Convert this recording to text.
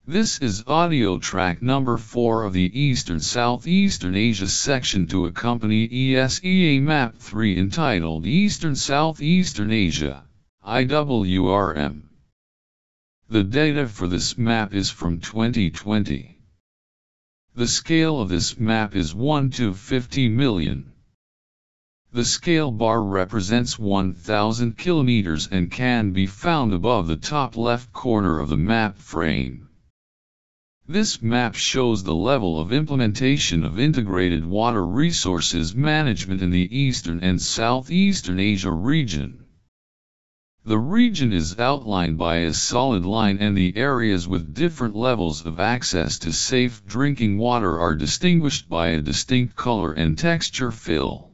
This is audio track number 4 of the Eastern Southeastern Asia section to accompany ESEA Map 3 entitled Eastern Southeastern Asia, IWRM. The data for this map is from 2020. The scale of this map is 1 to 50 million. The scale bar represents 1,000 kilometers and can be found above the top left corner of the map frame. This map shows the level of implementation of integrated water resources management in the Eastern and Southeastern Asia region. The region is outlined by a solid line and the areas with different levels of access to safe drinking water are distinguished by a distinct color and texture fill.